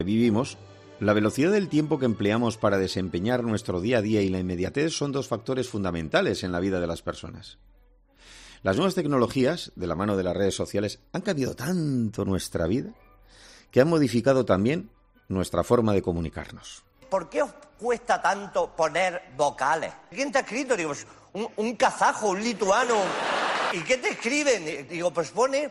Vivimos, la velocidad del tiempo que empleamos para desempeñar nuestro día a día y la inmediatez son dos factores fundamentales en la vida de las personas. Las nuevas tecnologías, de la mano de las redes sociales, han cambiado tanto nuestra vida que han modificado también nuestra forma de comunicarnos. ¿Por qué os cuesta tanto poner vocales? ¿Quién te ha escrito? Digo, pues, un kazajo, un lituano. ¿Y qué te escriben? Digo, pues pone...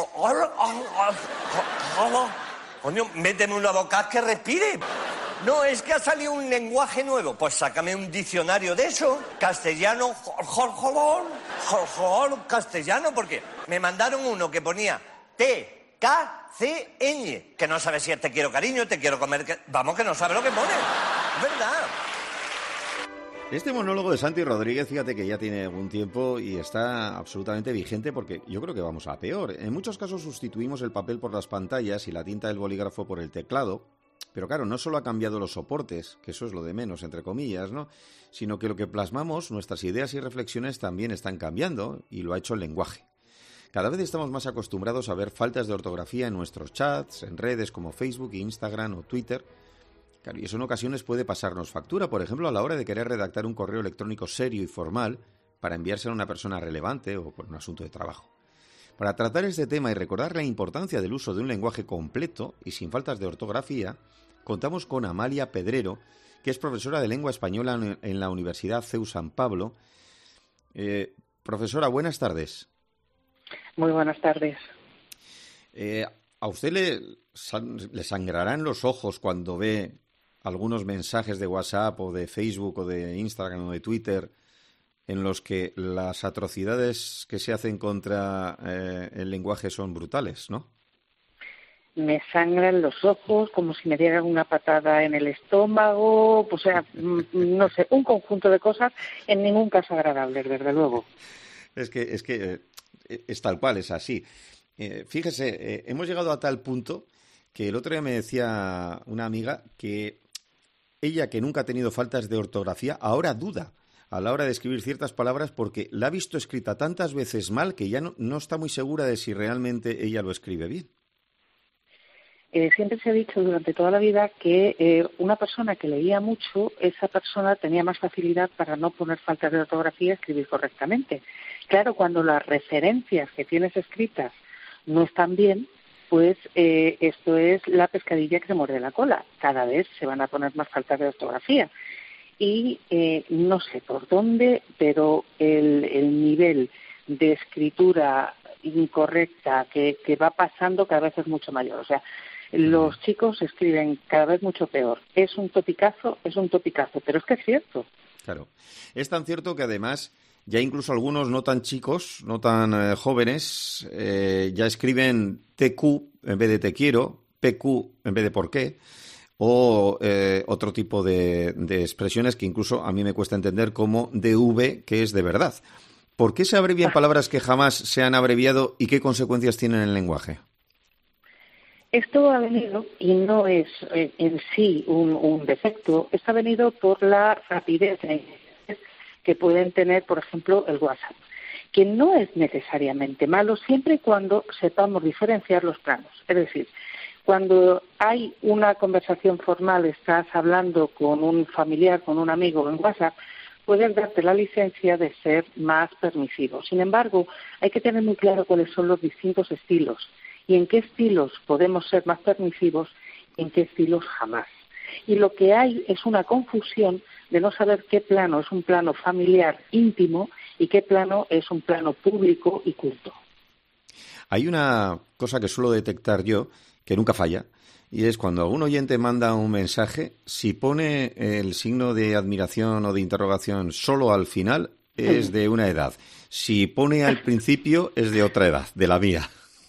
Coño, méteme una vocal que respire. No, es que ha salido un lenguaje nuevo. Pues sácame un diccionario de eso. Castellano, castellano, porque me mandaron uno que ponía T-K-C-ñ, que no sabe si es te quiero cariño, te quiero comer... Vamos, que no sabe lo que pone. Es verdad. Este monólogo de Santi Rodríguez, fíjate que ya tiene algún tiempo y está absolutamente vigente porque yo creo que vamos a peor. En muchos casos sustituimos el papel por las pantallas y la tinta del bolígrafo por el teclado, pero claro, no solo ha cambiado los soportes, que eso es lo de menos, entre comillas, ¿no? Sino que lo que plasmamos, nuestras ideas y reflexiones también están cambiando y lo ha hecho el lenguaje. Cada vez estamos más acostumbrados a ver faltas de ortografía en nuestros chats, en redes como Facebook, Instagram o Twitter. Claro, y eso en ocasiones puede pasarnos factura, por ejemplo, a la hora de querer redactar un correo electrónico serio y formal para enviárselo a una persona relevante o por un asunto de trabajo. Para tratar este tema y recordar la importancia del uso de un lenguaje completo y sin faltas de ortografía, contamos con Amalia Pedrero, que es profesora de lengua española en la Universidad CEU San Pablo. Profesora, buenas tardes. Muy buenas tardes. ¿A usted le sangrarán los ojos cuando ve algunos mensajes de WhatsApp o de Facebook o de Instagram o de Twitter en los que las atrocidades que se hacen contra el lenguaje son brutales, ¿no? Me sangran los ojos como si me dieran una patada en el estómago, o sea, no sé, un conjunto de cosas, en ningún caso agradables, desde luego. Es que es tal cual, es así. Fíjese, hemos llegado a tal punto que el otro día me decía una amiga que ella, que nunca ha tenido faltas de ortografía, ahora duda a la hora de escribir ciertas palabras porque la ha visto escrita tantas veces mal que ya no está muy segura de si realmente ella lo escribe bien. Siempre se ha dicho durante toda la vida que una persona que leía mucho, esa persona tenía más facilidad para no poner faltas de ortografía y escribir correctamente. Claro, cuando las referencias que tienes escritas no están bien, pues esto es la pescadilla que se muerde la cola. Cada vez se van a poner más faltas de ortografía. Y no sé por dónde, pero el nivel de escritura incorrecta que va pasando cada vez es mucho mayor. O sea, los chicos escriben cada vez mucho peor. Es un topicazo, pero es que es cierto. Claro. Es tan cierto que además ya incluso algunos no tan chicos, no tan jóvenes, ya escriben TQ en vez de te quiero, PQ en vez de por qué, o otro tipo de expresiones que incluso a mí me cuesta entender, como DV, que es de verdad. ¿Por qué se abrevian palabras que jamás se han abreviado y qué consecuencias tienen en el lenguaje? Esto ha venido, y no es en sí un defecto, esto ha venido por la rapidez que pueden tener, por ejemplo, el WhatsApp, que no es necesariamente malo siempre y cuando sepamos diferenciar los planos. Es decir, cuando hay una conversación formal, estás hablando con un familiar, con un amigo en WhatsApp, puedes darte la licencia de ser más permisivo. Sin embargo, hay que tener muy claro cuáles son los distintos estilos y en qué estilos podemos ser más permisivos y en qué estilos jamás. Y lo que hay es una confusión de no saber qué plano es un plano familiar íntimo y qué plano es un plano público y culto. Hay una cosa que suelo detectar yo, que nunca falla, y es cuando algún oyente manda un mensaje, si pone el signo de admiración o de interrogación solo al final, es de una edad. Si pone al principio, es de otra edad, de la mía.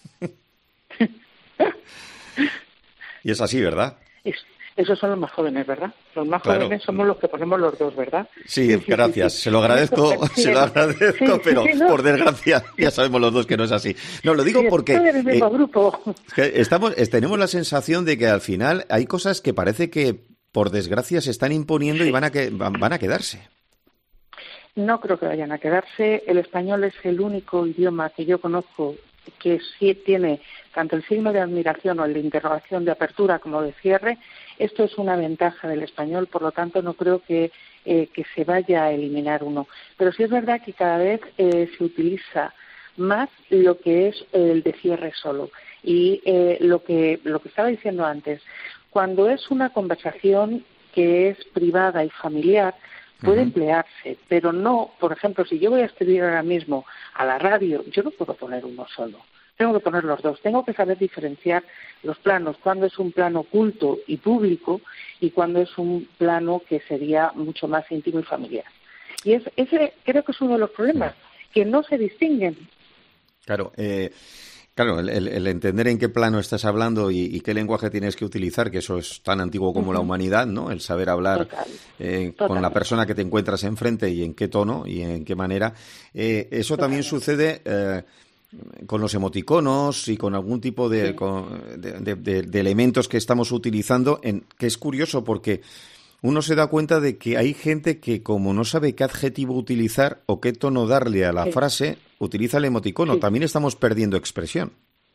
Y es así, ¿verdad? Esos son los más jóvenes, ¿verdad? Los más claro. Jóvenes somos los que ponemos los dos, ¿verdad? Sí, gracias. Se lo agradezco, pero no. Por desgracia ya sabemos los dos que no es así. No, lo digo porque del mismo grupo. Tenemos la sensación de que al final hay cosas que parece que por desgracia se están imponiendo y van a quedarse. No creo que vayan a quedarse. El español es el único idioma que yo conozco que sí tiene tanto el signo de admiración o el de interrogación de apertura como de cierre, esto es una ventaja del español, por lo tanto no creo que se vaya a eliminar uno. Pero sí es verdad que cada vez se utiliza más lo que es el de cierre solo. Y lo que estaba diciendo antes, cuando es una conversación que es privada y familiar, puede emplearse, pero no, por ejemplo, si yo voy a escribir ahora mismo a la radio, yo no puedo poner uno solo. Tengo que poner los dos. Tengo que saber diferenciar los planos, cuándo es un plano oculto y público y cuándo es un plano que sería mucho más íntimo y familiar. Y ese creo que es uno de los problemas, que no se distinguen. Claro, el entender en qué plano estás hablando y qué lenguaje tienes que utilizar, que eso es tan antiguo como la humanidad, ¿no? El saber hablar con la persona que te encuentras enfrente y en qué tono y en qué manera. Eso también sucede con los emoticonos y con algún tipo de elementos que estamos utilizando, que es curioso porque uno se da cuenta de que hay gente que, como no sabe qué adjetivo utilizar o qué tono darle a la frase, utiliza el emoticono. También estamos perdiendo expresión.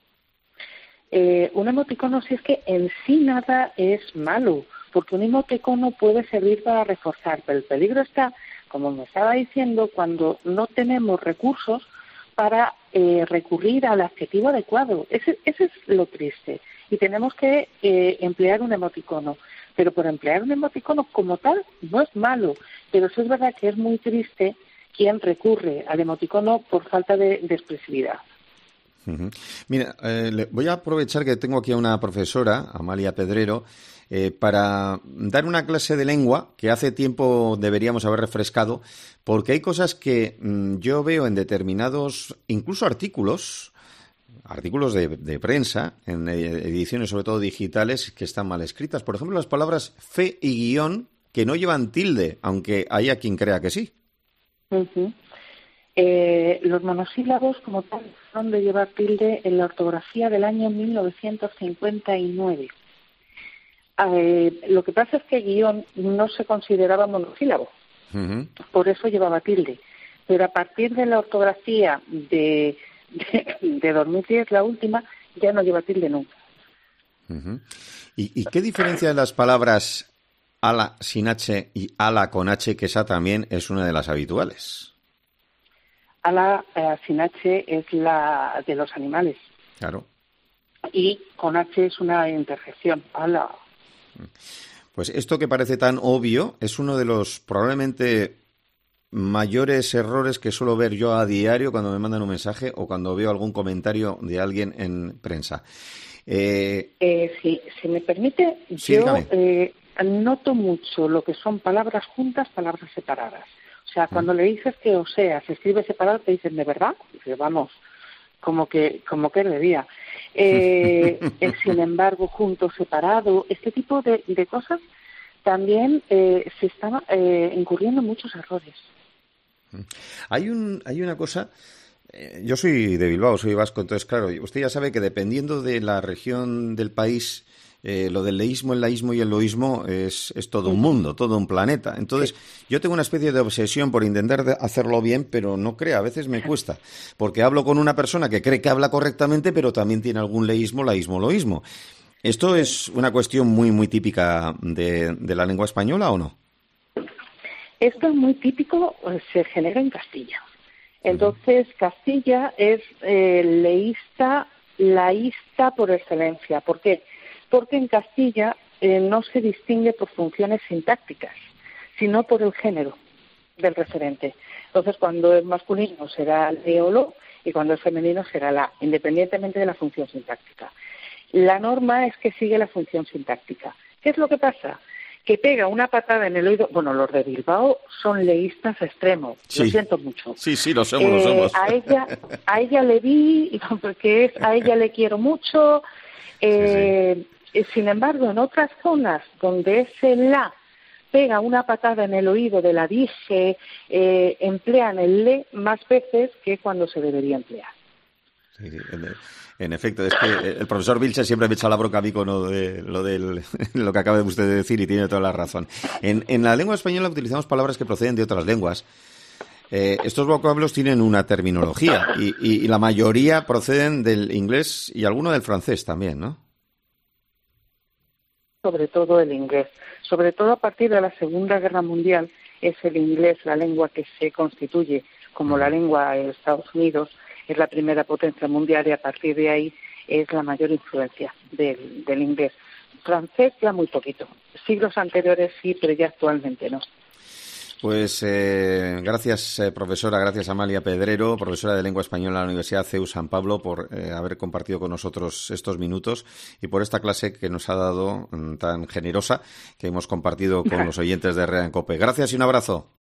Un emoticono, si es que en sí nada es malo, porque un emoticono puede servir para reforzar, pero el peligro está, como me estaba diciendo, cuando no tenemos recursos para recurrir al adjetivo adecuado. Ese es lo triste. Y tenemos que emplear un emoticono. Pero por emplear un emoticono como tal no es malo. Pero sí es verdad que es muy triste quien recurre al emoticono por falta de expresividad. Mira, voy a aprovechar que tengo aquí a una profesora, Amalia Pedrero, para dar una clase de lengua que hace tiempo deberíamos haber refrescado, porque hay cosas que yo veo en determinados, incluso artículos de prensa, en ediciones sobre todo digitales, que están mal escritas. Por ejemplo, las palabras fe y guión, que no llevan tilde, aunque haya quien crea que sí. Los monosílabos, como tal, son de llevar tilde en la ortografía del año 1959. Lo que pasa es que guión no se consideraba monosílabo, por eso llevaba tilde. Pero a partir de la ortografía de 2010, la última, ya no lleva tilde nunca. ¿Y qué diferencia de las palabras ala sin H y ala con H, que esa también es una de las habituales? Ala sin H es la de los animales. Claro. Y con H es una interjección. Ala. Pues esto que parece tan obvio es uno de los probablemente mayores errores que suelo ver yo a diario cuando me mandan un mensaje o cuando veo algún comentario de alguien en prensa. Si me permite, sí, yo noto mucho lo que son palabras juntas, palabras separadas. O sea, cuando le dices que o sea, se escribe separado, te dicen, ¿de verdad? Dices, vamos, como que debía. Sin embargo, junto, separado, este tipo de cosas también se están incurriendo en muchos errores. Hay una cosa. Yo soy de Bilbao, soy vasco, entonces, claro, usted ya sabe que dependiendo de la región del país, lo del leísmo, el laísmo y el loísmo es todo un mundo, todo un planeta. Entonces, yo tengo una especie de obsesión por intentar hacerlo bien, pero no crea, a veces me cuesta, porque hablo con una persona que cree que habla correctamente, pero también tiene algún leísmo, laísmo, loísmo. ¿Esto es una cuestión muy, muy típica de la lengua española o no? Esto es muy típico, se genera en Castilla. Entonces, Castilla es leísta, laísta por excelencia. ¿Por qué? Porque en Castilla no se distingue por funciones sintácticas, sino por el género del referente. Entonces, cuando es masculino será le o lo, y cuando es femenino será la, independientemente de la función sintáctica. La norma es que sigue la función sintáctica. ¿Qué es lo que pasa? Que pega una patada en el oído. Bueno, los de Bilbao son leístas extremos, sí. Lo siento mucho. Sí, lo somos. A ella le vi, porque a ella le quiero mucho. Sin embargo, en otras zonas donde ese la pega una patada en el oído de la dije, emplean el le más veces que cuando se debería emplear. Sí, en efecto, es que el profesor Vilche siempre me echa la bronca a mí con lo que acaba de usted de decir y tiene toda la razón. En la lengua española utilizamos palabras que proceden de otras lenguas Estos vocablos tienen una terminología y la mayoría proceden del inglés y alguno del francés también, ¿no? Sobre todo el inglés. Sobre todo a partir de la Segunda Guerra Mundial es el inglés la lengua que se constituye como la lengua de Estados Unidos, es la primera potencia mundial y a partir de ahí es la mayor influencia del inglés. Francés ya muy poquito. Siglos anteriores sí, pero ya actualmente no. Pues gracias, profesora, gracias Amalia Pedrero, profesora de Lengua Española en la Universidad CEU San Pablo, por haber compartido con nosotros estos minutos y por esta clase que nos ha dado tan generosa que hemos compartido con los oyentes de REA en COPE. Gracias y un abrazo.